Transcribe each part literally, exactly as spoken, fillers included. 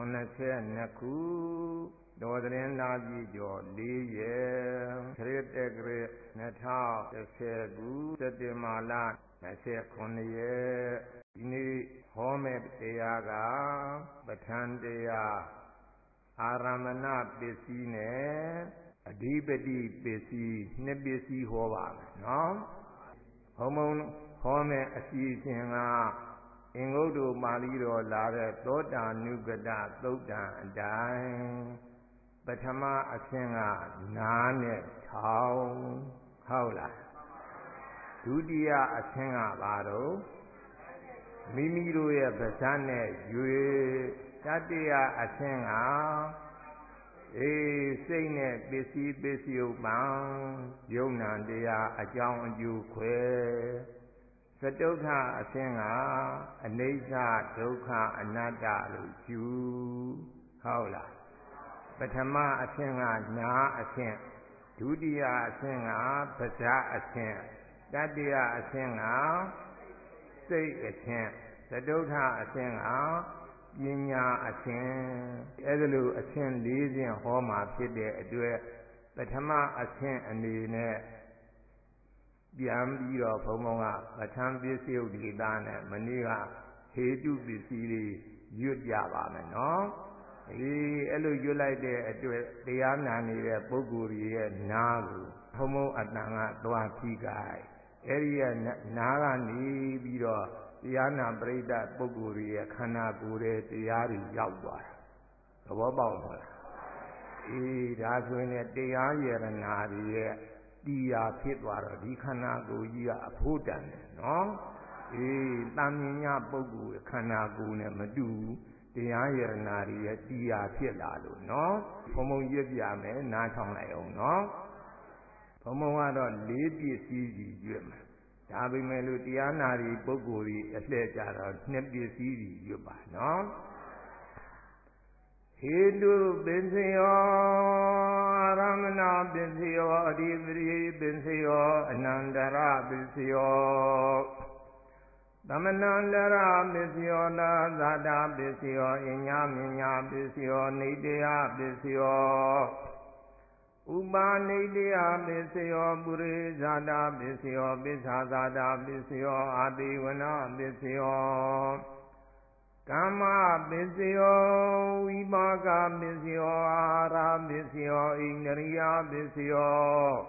Kunache Naku, Northern Nazi Joe, Lee, Creategre, Nata, the Segu, Setimala, Nase Konya, Ini, Home Teaga, Batandea, Aramana Besine, Adibedi Besi, Nebesi Hova, no? Homon, Home Asisinga. Ingodo Maliro Lare, Doda Nugada, Doda and Dine, Batama Asenga, Nane, Tau, Haula, Dudia Asenga Lado, Mimiruya Basane, Yue, Tadia Asenga, E Sane, Bisi Bisio Bang, Yonan dea, Ajang Yu Que. Sadokha Asenga, Anesa, Dokha, Anada, Lu, Haula. Batama Asenga, Na Asen, Dudia Asenga, Pasa Asen, Dadia Asenga, Say Asen, Sadokha Asenga, Yinya Asen, Edalu Asen, Lazy and Homa, Pide, Adue, Batama Asen, and the Biam Biro Pomoga, Batam Bisio Gidana, Maniga, Hedu Bisili, Yudjava, no? He elu Yulai de Diana Nida Boguri, Nagu, Homo Adanga, Doa Tigai, Area Naga Ni Biro, Diana Breda Boguri, Kana Gure, Diari Yawa. The Wabba. He does when a Diana and Nadi. Dia Pitwara, Dikana go ya Pudan, no? E Lamina Bogu, Kanagu, Madu, Dia Nari, Dia Pilalo, no? Homo Yediame, Natong Leo, no? Homoado, Lady Sidi Jim. Tabi Meludia Nari, Boguri, a sledger, Nebbi Sidi Yuba, no? Hindu Benzio, Ramana Benzio, Adivri Benzio, Anandara Benzio, Damanandara Benzio, Zada Benzio, Inya Minya Benzio, Nidia Benzio, Uba Nidia Benzio, Buri Zada Benzio, Bizazada Benzio, Adiwana Benzio. Kama Bisio, Ibaga Bisio, Ara Bisio, Ignaria Bisio,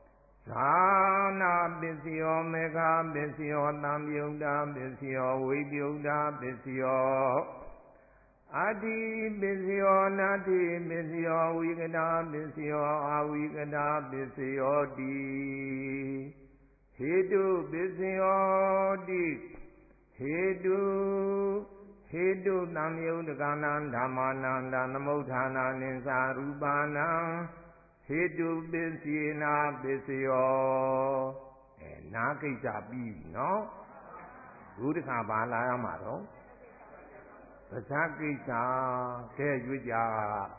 Sana Bisio, Mega Bisio, Namuda Bisio, Wibuda Bisio, Adi Bisio, Nati Bisio, Wigada Bisio, Awigada Bisio, Di Hidu Bisio, Di Hidu. Hedu Namyo Ganan Dhamananda Namodhana Ninsa Rubana Hedu Bisina Bisio Nakisa B, no? Gudika Bala Amaro Pasakisa Kejuja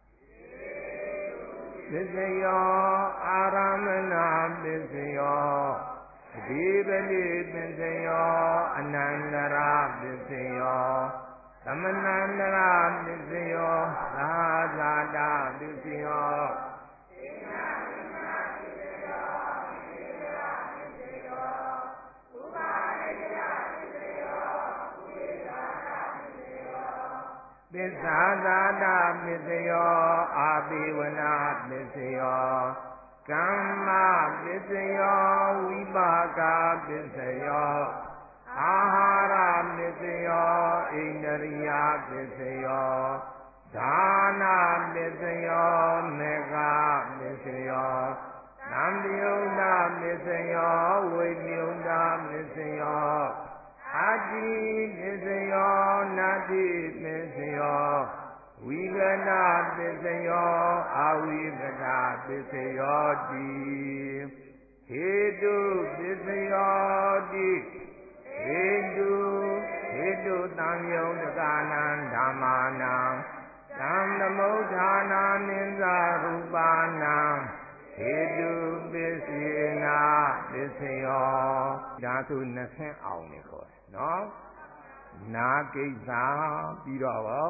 Bisio Aramana Bisio Dibali Bisio, Anandara Bisio, Samanandara Bisio, Razada Bisio, Bisada Bisio, Abhiwana Bisio. Kama Bisio, Vibaga Bisio, Ahara Bisio, Indriya Bisio, Dana Bisio, Mega Bisio, Nambyuda Bisio, Vibyuda Bisio, Adi Bisio, Nati Bisio, Vigana Bisio, Avigana Bisio, Di Hedu Bisio, Di Hedu Hedu Tamyo Ganan Dhamana Dhamnamodhana Ninsa Rupana Hedu Bisina Bisio. Datu Nasan Aunico, no? Nakisa Biro.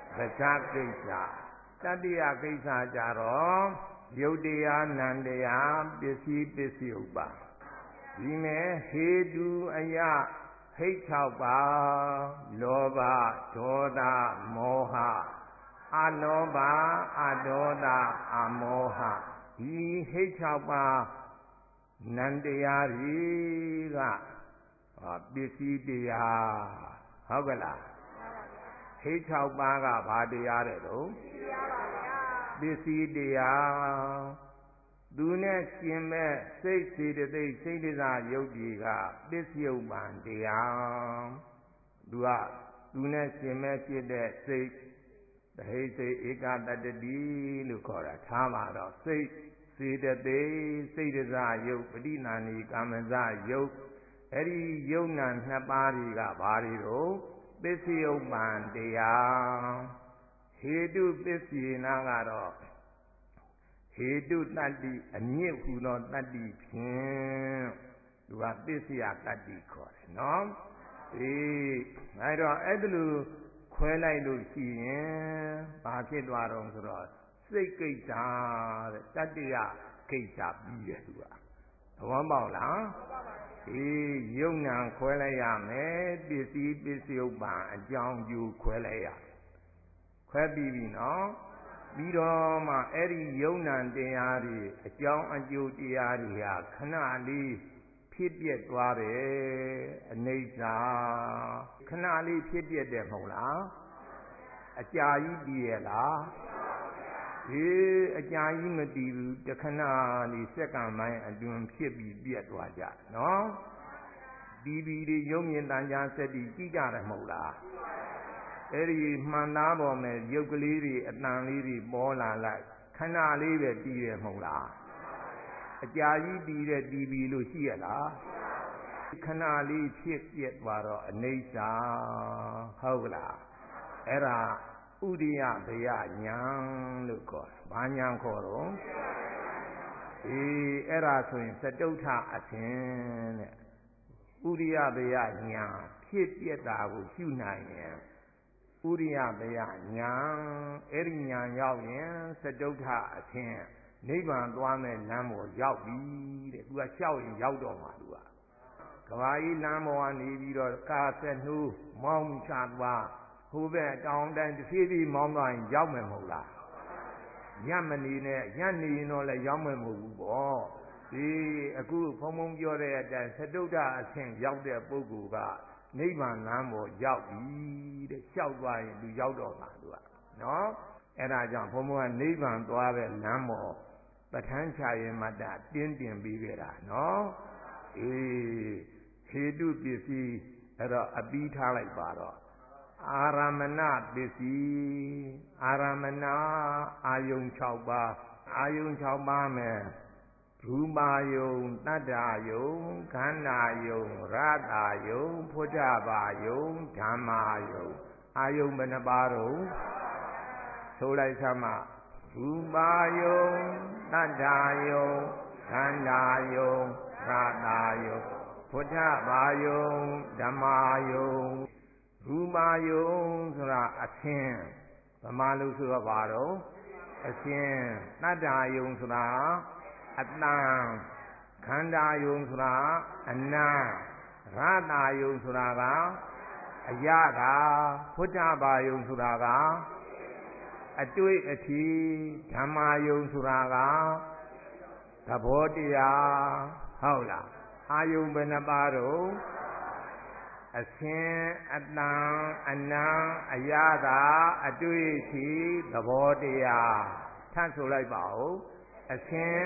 ပဋ္ဌာကိစ္စတတိယကိစ္စကြတော့ယုတ်တရားနံတရားပစ္စည်းပစ္စယုပ္ပါဒီမဲ့ဟေတုအယဟိတ်၆ပါးလောဘဒေါသမောဟအလောဘအဒေါသအမောဟဒီဟိတ်၆ပါးနံတရားတွေကပစ္စည်းတရားဟုတ်ကလားဟိတ်၆ပါးကဘာတရားတဲ့တော့ပစ္စည်းတရားသူနဲ့ရှင်မဲ့စိတ်စေတသိက်စိတ်တရားယုတ်ကြီးကပစ္စယုပ္ပံတရားသူကသူနဲ့ရှင်မဲ့ဖြစ်တဲ့စိတ်တဟိစိတ်ဧကတတ္တိလို့ခေါ်တာထားပါတော့စိတ်စေတသိက်စိတ်တရားယုတ်ပဋိနာနီကာမဇယုတ်အဲ့ဒီယုတ်နာနှစ်ပါးတွေကဘာတွေတော့ပစ္စယုပ္ပံတရားဟေတုပစ္စေနာကတော့ဟေတုတတ္တိအမြင့်ဟူသောတတ္တိဖြင့်သူကပစ္စယတတ္တိခေါ်တယ်နော်အေးအဲဒါအဲ့ဒါလိုခွဲလိုက်လို့ရှိရင်ဘာဖြစ်သွားတော့ဆိုတော့စိတ်ကိစ္စတဲ့တတ္တိယကိစ္စပြီးတယ်သူကသဘောပေါက်လားအေးယုံနာခွဲလိုက်ရမယ်ပစ္စည်းပစ္စယုပ္ပံအကြောင်းကျိုးခွဲလိုက်ရခွဲပြီးပြီနော်ပြီးတော့မှအဲ့ဒီယုံနာတရားတွေအကြောင်းအကျိုးတရားတွေဟာခဏလေးဖြစ်ပြသွားတယ်အနိစ္စခဏလေးဖြစ်ပြတယ်မဟုတ်လားအကြာကြီးတည်ရလားဒီအကြာကြီးမတည်ဘူးတခဏလေးစက္ကန့်ပိုင်းအတွင်းဖြစ်ပြီးပြတ်သွားကြနော်ဒီပြီးဒီယုံမြင်တန်ကြားစက်တီကြည့်ကြတယ်မဟုတ်လားအဲ့ဒီမှန်သားပေါ်မဲ့ရုပ်ကလေးတွေအတန်လေးတွေပေါ်လာလိုက်ခဏလေးပဲတည်ရမဟုတ်လားအကြာကြီးတည်တဲ့တီဗီလို့ရှိရလားခဏလေးဖြစ်ပြက်သွားတော့အနိစ္စဟုတ်ကလားအဲ့ဒါဥဒိယဘယညာလို့ခေါ်တယ်ဘာညာခေါ်တော့အေးအဲ့ဒါဆိုရင်စတုထအသင်တဲ့ဥဒိယဘယညာဖြစ်ပြက်တာကိုရှုနိုင်ရင်ဥရိယဘယညာအဲ့ဒီညာရောက်ရင်စတုထအသင်နိဗ္ဗာန်သွားမဲ့လမ်းပေါ်ရောက်ပြီတဲ့သူကလျှောက်ရင်ရောက်တော့မှာသူကကဘာကြီးလမ်းပေါ်ကနေပြီးတော့ကာဆက်နှိုးမောင်းချသွားဟိုဘက်တောင်တိုင်းတစ်ဖြည်းဖြည်းမောင်းသွားရင်ရောက်မယ်မဟုတ်လားညမနေနဲ့ညနေရင်တော့လည်းရောက်မယ်မဟုတ်ဘူးပေါ့ဒီအခုဖုံဖုံပြောတဲ့အတိုင်းစတုထအသင်ရောက်တဲ့ပုဂ္ဂိုလ်ကနိဗ္ဗာန်လမ်းပေါ်ရောက်ပြီတဲ့လျှောက်သွားရင်သူရောက်တော့မှာသူကနော်အဲ့ဒါကြောင့်ဘုံဘုံကနိဗ္ဗာန်သွားတဲ့လမ်းပေါ်ပဋ္ဌာန်းချရင်မတ္တတင်းတင်ပြီးခဲ့တာနော်အေးဟေတုပစ္စည်းအဲ့တော့အပြီးထားလိုက်ပါတော့အာရမဏပစ္စည်းအာရမဏအာယုံ၆ပါးအာယုံ၆ပါးမယ်ရူပါယုံတတ္တယုံခန္ဓာယုံရတယုံဖုဒ္ဓဘာယုံဓမ္မာယုံအာယုံဘယ်နှပါးတော့ဆိုလိုက်သမှာရူပါယုံတတ္တယုံခန္ဓာယုံရတယုံဖုဒ္ဓဘာယုံဓမ္မာယုံရူပါယုံဆိုတာအသင်ဗမာလူဆိုတော့ဘာတော့အသင်တတ္တယုံဆိုတာအတန်ခန္ဓာယုံဆိုတာအနံရတာယုံဆိုတာကအယတာဖုဒ္ဓဘာယုံဆိုတာကအတွေ့အထိဓမ္မာယုံဆိုတာကသဘောတရားဟုတ်လားအာယုံဘယ်နှပါးတော့အသင်အတန်အနံအယတာအတွေ့အထိသဘောတရားထပ်ဆိုလိုက်ပါဦးအသင်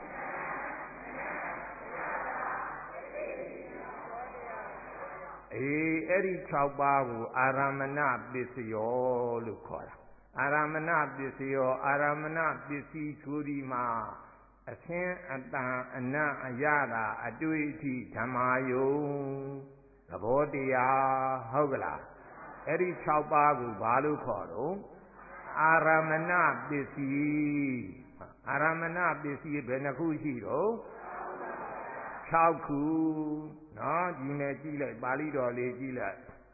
အေးအဲ့ဒီ၆ပါးကိုအာရမဏပစ္စယောလို့ခေါ်တာအာရမဏပစ္စယောအာရမဏပစ္စည်းဆိုဒီမှာအသင်အတန်အနံ့အယတာအတွေ့အထိဓမ္မာယုံသဘောတရားဟုတ်ကလားအဲ့ဒီ၆ပါးကိုဘာလို့ခေါ်တော့အာရမဏပစ္စည်းအာရမဏပစ္စည်းဘယ်နှခုရှိတော့၆ခုနော်ဒီနဲ့ကြည့်လိုက်ပါဠိတော်လေးကြည့်လိုက်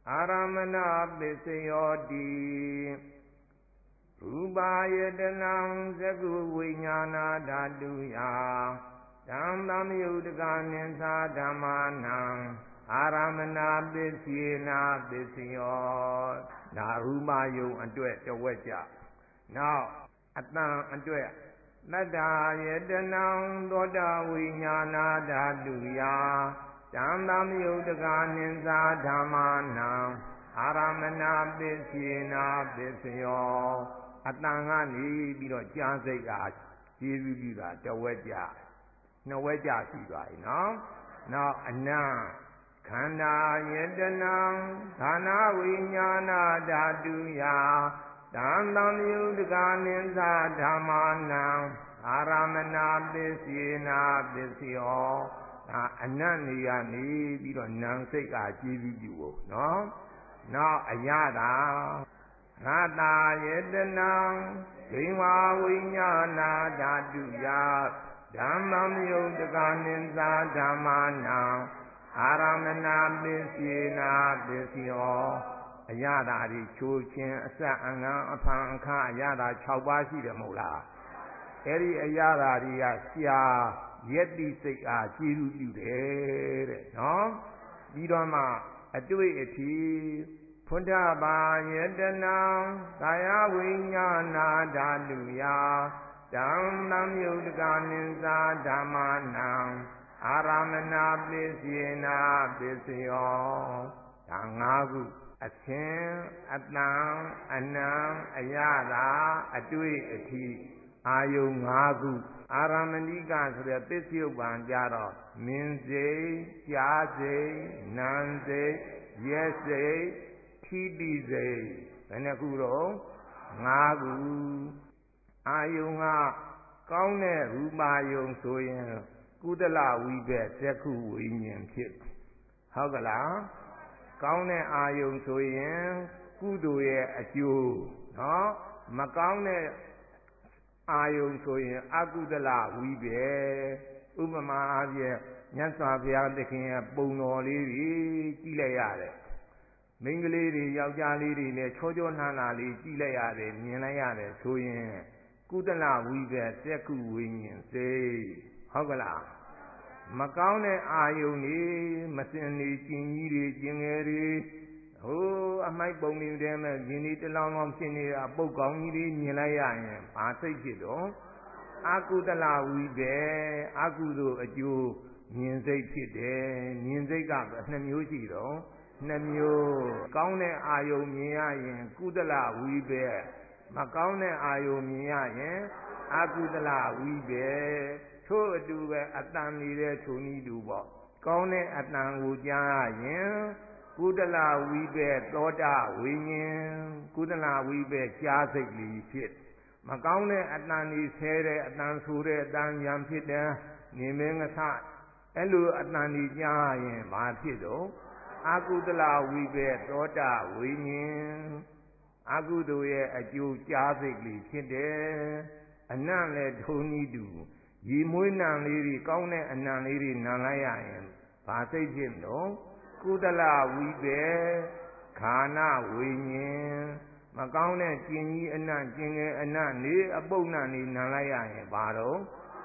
အာရမဏပစ္စယောတိရူပါယတနံသကုဝိညာဏဓာတုယဓမ္မသမယုတကနိသာဓမ္မာနံအာရမဏပစ္စေနာပစ္စယောဒါရူပယုံအတွက်တဝက်ကြနောက်အတန်အတွက်တတ္တာယတနံသောတာဝိညာဏဓာတုယဓမ္မသမယုတကနိသာဓမ္မာနံအာရမဏပစ္စေနာပစ္စယောအတန်ကနေပြီးတော့ကြားစိတ်အားကျေးဇူးပြုတာတဝက်ကြနှစ်ဝက်ကြရှိသွားပြီနော်နောက်အနံခန္ဓာယတနံဌာနဝိညာဏဓာတုယဓမ္မသမယုတကနိသာဓမ္မာနံအာရမဏပစ္စေနာပစ္စယောဒါအနတ်နေရနေပြီးတော့နံစိတ်ကကျေးဇူးပြုဖို့နော်နောက်အရတာရတာယတနံဒိဝဝိညာဏဓာတုယဓမ္မမယုတကနိသာဓမ္မာနံအာရမဏပစ္စေနာပစ္စယောအရတာဒီချိုးခြင်းအဆက်အငံအဖန်အခါအရတာ၆ပါးရှိတယ်မဟုတ်လားအဲ့ဒီအရတာတွေကရှားယက်တိစိတ်အားကျေးဇူးပြုတယ်တဲ့နော်ပြီးတော့မှအတွေ့အထိဖုဒ္ဓဘာယတနံကာယဝိညာဏဓာတုယဓမ္မသမယုတကနိသာဓမ္မာနံအာရမဏပစ္စေနာပစ္စယောဒါငါးခုအသင်အတန်အနံအရသာအတွေ့အထိအာယုံငါးခုအာရမဏိကဆိုတဲ့ပစ္စယုပ္ပံကြတော့မင်းစိတ်ကြားစိတ်နာမ်စိတ်ရက်စိတ်ထိတိစိတ်ဘယ်နှခုတော့ငါးခုအာယုံကကောင်းတဲ့ရူပါယုံဆိုရင်ကုသလဝိဘက်သက္ခုဝိညာဉ်ဖြစ်ဟုတ်ကလားကောင်းတဲ့အာယုံဆိုရင်ကုသိုလ်ရဲ့အကျိုးနော်မကောင်းတဲ့အာယုံဆိုရင်အကုသလဝိဘက်ဥပမာအားဖြင့်မြတ်စွာဘုရားသခင်ရဲ့ပုံတော်လေးကြီးကြည့်လိုက်ရတယ်မိန်းကလေးတွေယောက်ျားလေးတွေနဲ့ချောချောနှာနှာလေးကြည့်လိုက်ရတယ်မြင်လိုက်ရတယ်ဆိုရင်ကုသလဝိဘက်သက္ခုဝိညာဉ်စိတ်ဟုတ်ကလားမကောင်းတဲ့အာယုန်တွေမစင်နေကျင်ကြီးတွေကျင်ငယ်တွေဟိုးအမိုက်ပုံတွေတဲမဲ့မြင်နေတလောင်းလောင်းဖြစ်နေတာပုတ်ကောင်းကြီးတွေမြင်လိုက်ရရင်ဘာစိတ်ဖြစ်တော့အကုသလဝိဘက်အကုသိုလ်အကျိုးမြင်စိတ်ဖြစ်တယ်မြင်စိတ်ကနှစ်မျိုးရှိတော့နှစ်မျိုးကောင်းတဲ့အာယုံမြင်ရရင်ကုသလဝိဘက်မကောင်းတဲ့အာယုံမြင်ရရင်အကုသလဝိဘက်ထို့အတူပဲအတန်နေတဲ့ထုံဤတူပေါ့ကောင်းတဲ့အတန်ကိုကြားရရင်ကုသလဝိဘက်သောတာဝိညာဉ်ကုသလဝိဘက်ကြားစိတ်လေးဖြစ်မကောင်းတဲ့အတန်ကြီးဆဲတဲ့အတန်ဆိုတဲ့အတန်ဉာဏ်ဖြစ်တယ်နေမင်းငသအဲ့လိုအတန်ကြီးကြားရင်ဘာဖြစ်တော့အကုသလဝိဘက်သောတာဝိညာဉ်အကုသိုလ်ရဲ့အကျိုးကြားစိတ်လေးဖြစ်တယ်အနံ့လည်းထုံဤတူရေမွေးနံလေးတွေကောင်းတဲ့အနံ့လေးတွေနံလိုက်ရရင်ဘာစိတ်ဖြစ်လို့ကုသလဝိဘက်ခာနဝိညာဉ်မကောင်းတဲ့ကျင်ကြီးအနံ့ကျင်ငယ်အနံ့နေအပုပ်နံ့နေနံလိုက်ရရင်ဘာတော့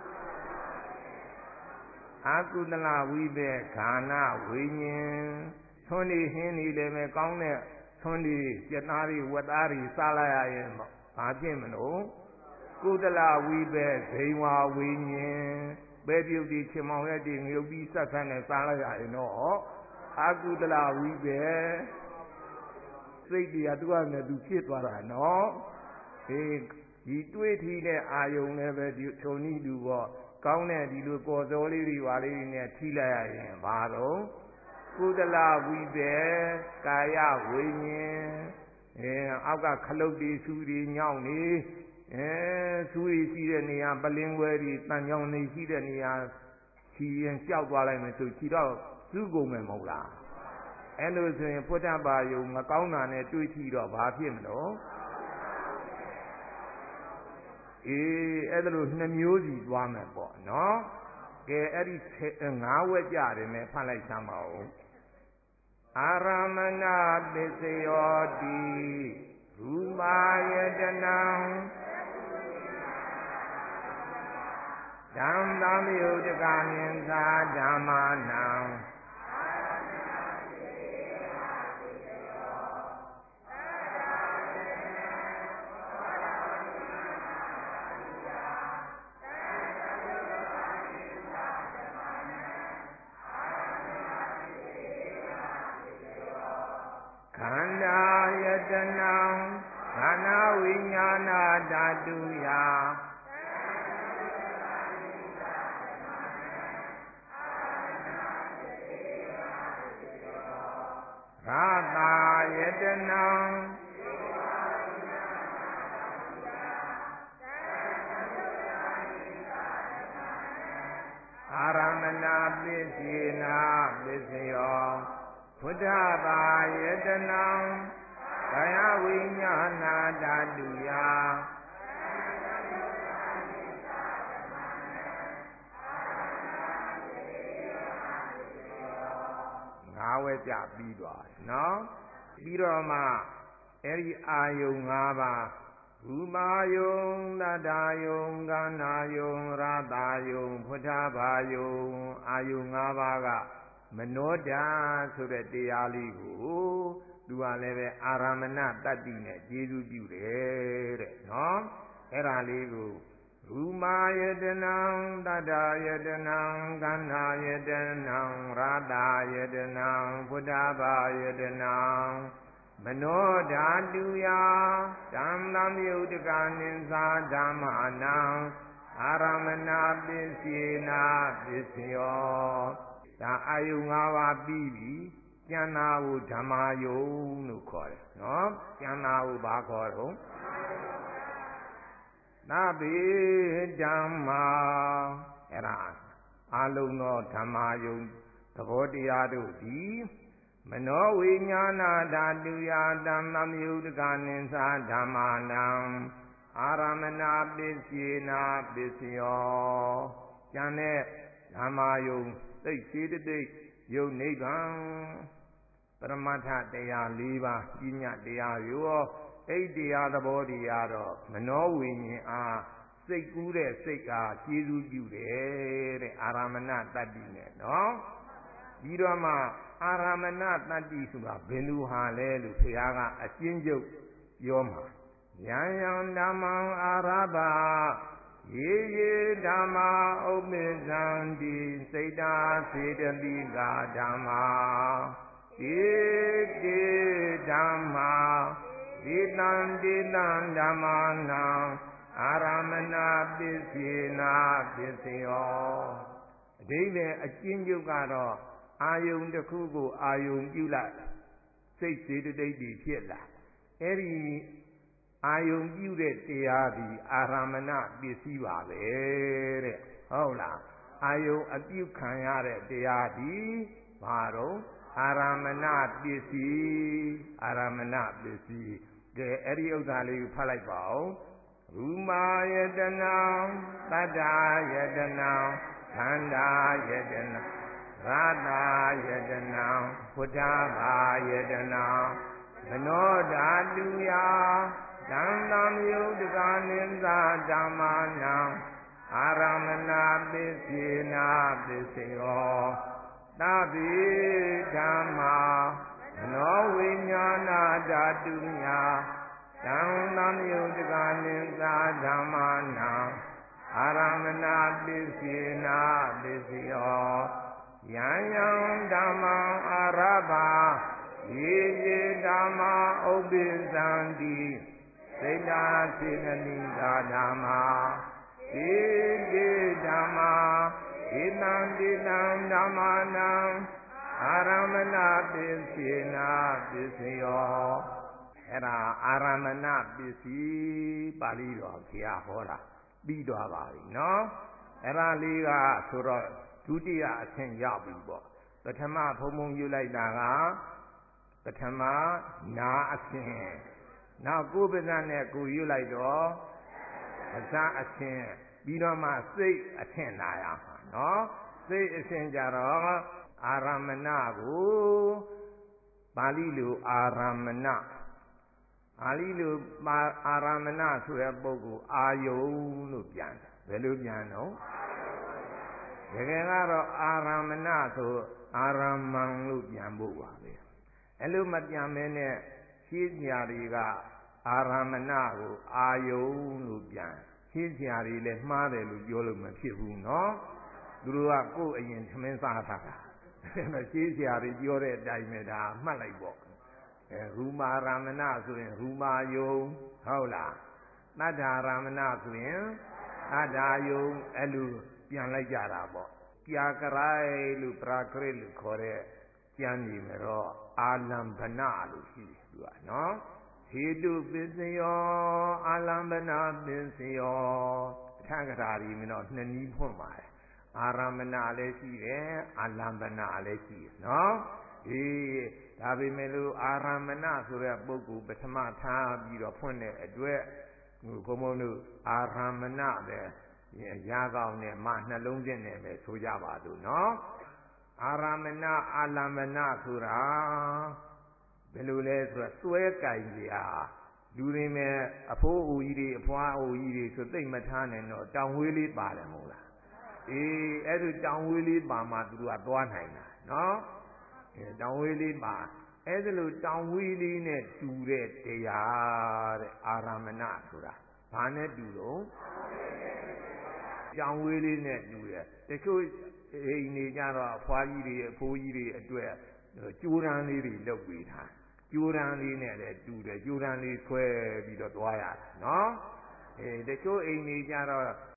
အကုသလဝိဘက်ခာနဝိညာဉ်သွန်းနေဟင်းနေလည်းပဲကောင်းတဲ့သွန်းနေစက်သားတွေဝက်သားတွေစားလိုက်ရရင်ဘာဖြစ်မလို့ကုသလဝိဘက်ဇိဝဝိညာဉ်ပဲပြုတ်ဒီချင်မောင်ရက်ဒီငရုတ်ပြီးဆက်ဆန်းနဲ့စားလိုက်ရရင်တော့အကုသလဝိဘက်စိတ်တရားသူကလည်းသူဖြစ်သွားတာနော်အေးဒီတွေးထီးတဲ့အာယုံလည်းပဲဒီထုံဤတူပေါ့ကောင်းတဲ့ဒီလိုကော်စောလေးတွေပါလေးတွေနဲ့ထိလိုက်ရရင်ဘာတော့ကုသလဝိဘက်ကာယဝိညာဉ်အဲအောက်ကခလုတ်တွေဆူတွေညောင်းနေအဲဆူရီရှိတဲ့နေရာပလင်းခွဲတွေတန်ကြောင်နေရှိတဲ့နေရာခြီရင်ကြောက်သွားလိုက်မယ်ဆိုခြီတော့စုကုန်မယ်မဟုတ်လားအဲ့လိုဆိုရင်ဖုဒ္ဓဘာယုံမကောင်းတာနဲ့တွေးကြည့်တော့ဘာဖြစ်မလို့အေးအဲ့ဒါလိုနှစ်မျိုးစီသွားမယ်ပေါ့နော်ကဲအဲ့ဒီငါးဝက်ကြတယ်နဲ့ဖတ်လိုက်စမ်းပါဦးအာရမဏပစ္စယောတိရူပါယတနံဓမ္မမြုတကမြင်သာဓမ္မာနံခန္ဓာယတနံခန္ဓာဝိညာဏဓာတုယရာတာယတနံအာရမဏပစ္စေနာပစ္စယောဘုဒ္ဓဘာယတနံကာယဝိညာဏဓာတုယငါးဝဲကြပြီးသွားတယ်နော်ပြီးတော့မှအဲ့ဒီအာယုံ၅ပါးရူပါယုံသတ္တယုံကန္နာယုံရတယုံဘုဒ္ဓဘာယုံအာယုံ၅ပါးကမနောဓာဆိုတဲ့တရားလေးကိုသူကလည်းပဲအာရမဏတတ္တိနဲ့ကျေစုပြုတယ်တဲ့နော်အဲ့ဒါလေးကိုရူမာယတနံတတ္တယတနံကန္နာယတနံရတယတနံဘုဒ္ဓဘာယတနံမနောဓာတုယဓမ္မမြုတကနိသာဓမ္မာနံအာရမဏပစ္စေနာပစ္စယောဒါအာယုံ၅ပါးပြီးပြီကျန်တာကိုဓမ္မာယုံလို့ခေါ်တယ်နော်ကျန်တာကိုဘာခေါ်တော့သဗ္ဗေဓမ္မာအဲ့ဒါအလုံးသောဓမ္မာယုံသဘောတရားတို့ဒီမနောဝိညာဏဓာတုယတမ္မမြုတကနိသာဓမ္မာနံအာရမဏပစ္စေနာပစ္စယောကျန်တဲ့ဓမ္မာယုံသိစေတသိက်ယုံနိဗ္ဗာန်ပရမတ္ထတရား၄ပါးပညာတရားရောအဲ့တရားသဘောတရားတော့မနောဝိညာဉ်အားစိတ်ကူးတဲ့စိတ်အားကျေးဇူးပြုတယ်တဲ့အာရမဏတတ္တိနဲ့နော်ပြီးတော့မှအာရမဏတတ္တိဆိုတာဘယ်လိုဟာလဲလို့ဘုရားကအကျဉ်းချုပ်ပြောမှာယံယံဓမ္မံအာရဘာယေယေဓမ္မာဥပ္ပိသံတိစိတ်တာစေတတိကဓမ္မာတေတေဓမ္မာဒေတံဒေတံဓမ္မာနံအာရမဏပစ္စေနာပစ္စယောအဓိပ္ပာယ်အကျဉ်းချုပ်ကတော့အာယုံတစ်ခုကိုအာယုံပြုလိုက်စိတ်စေတသိက်တွေဖြစ်လာအဲ့ဒီအာယုံပြုတဲ့တရားဒီအာရမဏပစ္စည်းပါပဲတဲ့ဟုတ်လားအာယုံအပြုခံရတဲ့တရားဒီဘာတော့အာရမဏပစ္စည်းအာရမဏပစ္စည်းကဲအဲ့ဒီဥစ္စာလေးကိုဖတ်လိုက်ပါဦးရူမာယတနံတတ္တယတနံခန္ဓာယတနံရာတာယတနံဘုဒ္ဓဘာယတနံမနောဓာတုယဓမ္မမြုတကနိသာဓမ္မာနံအာရမဏပစ္စေနာပစ္စယောသဗ္ဗေဓမ္မာမနောဝိညာဏဓာတုယဓမ္မမြုတကနိသာဓမ္မာနံအာရမဏပစ္စေနာပစ္စယောယံယံဓမ္မံအာရဘာယေယေဓမ္မာဥပ္ပိသံတိစိတ်တာစေတနိကာဓမ္မာဧကေဓမ္မာဧတံတေတံဓမ္မာနံအာရမဏပစ္စေနာပစ္စယောအဲ့ဒါအာရမဏပစ္စည်းပါဠိတော်ဘုရားဟောတာပြီးသွားပါပြီနော်အဲ့ဒါလေးကဆိုတော့ဒုတိယအဆင့်ရောက်ပြီပေါ့ပထမဘုံဘုံယူလိုက်တာကပထမနာအဆင့်နောက်ကိုယ်ပဇာနဲ့ကိုယူလိုက်တော့အစအဆင့်ပြီးတော့မှစိတ်အဆင့်လာရမှာနော်စိတ်အဆင့်ကြတော့အာရမဏကိုပါဠိလိုအာရမဏပါဠိလိုအာရမဏဆိုတဲ့ပုဂ္ဂိုလ်အာယုံလို့ပြန်တယ်ဘယ်လိုပြန်တော့တကယ်ကတော့အာရမဏဆိုအာရမံလို့ပြန်ဖို့ပါပဲအဲ့လိုမပြန်မဲနဲ့ရှင်းစရာတွေကအာရမဏကိုအာယုံလို့ပြန်ရှင်းစရာတွေလည်းမှားတယ်လို့ပြောလို့မဖြစ်ဘူးနော်သူတို့ကကိုယ်အရင်သမင်းစားထားတာရှင်းစရာတွေပြောတဲ့အတိုင်းပဲဒါမှတ်လိုက်ပေါ့အဲရူမာရမဏဆိုရင်ရူမာယုံဟုတ်လားတတ္ထာရမဏဆိုရင်တတ္ထာယုံအဲ့လိုပြန်လိုက်ကြတာပေါ့ပြာကရိုက်လို့ပရာကရစ်လို့ခေါ်တဲ့ကျမ်းကြီးမှာတော့အာလံဗနလို့ရှိတယ်သူကနော်ဟေတုပစ္စယောအာလံဗနာပစ္စယောထံကရာဒီမင်းတော့နှစ်နည်းဖွင့်ပါတယ်အာရမဏလည်းရှိတယ်အာလံဗနာလည်းရှိတယ်နော်ဒီဒါပေမဲ့လို့အာရမဏဆိုတဲ့ပုဂ္ဂိုလ်ပထမထားပြီးတော့ဖွင့်တဲ့အတွက်ဘုံဘုံတို့အာရမဏပဲရာကောင်းနဲ့မနှလုံးသွင်းနေပဲဆိုကြပါစို့နော်အာရမဏအာလံဗနာဆိုတာဘယ်လိုလဲဆိုတော့စွဲကြိုင်ကြလူတွေမဲ့အဖိုးအိုကြီးတွေအဖွားအိုကြီးတွေဆိုသိမ့်မထားနဲ့တော့တောင်ဝေးလေးပါတယ်မဟုတ်လားအေးအဲ့ဒီတောင်ဝေးလေးပါမှသူတို့ကသွားနိုင်တာနော်အဲတောင်ဝေးလေးပါအဲ့ဒါလိုတောင်ဝေးလေးနဲ့တူတဲ့တရားတဲ့အာရမဏဆိုတာဘာနဲ့တူတော့တောင်ဝေးလေးနဲ့တူတယ်တချို့အိမ်နေကြတော့အဖွားကြီးတွေအဖိုးကြီးတွေအတွက်ကျိုးရန်လေးတွေလုပ်ပေးထားကျိုးရန်လေးနဲ့လည်းတူတယ်ကျိုးရန်လေးဆွဲပြီးတော့သွားရတယ်နော်အဲတချို့အိမ်နေကြတော့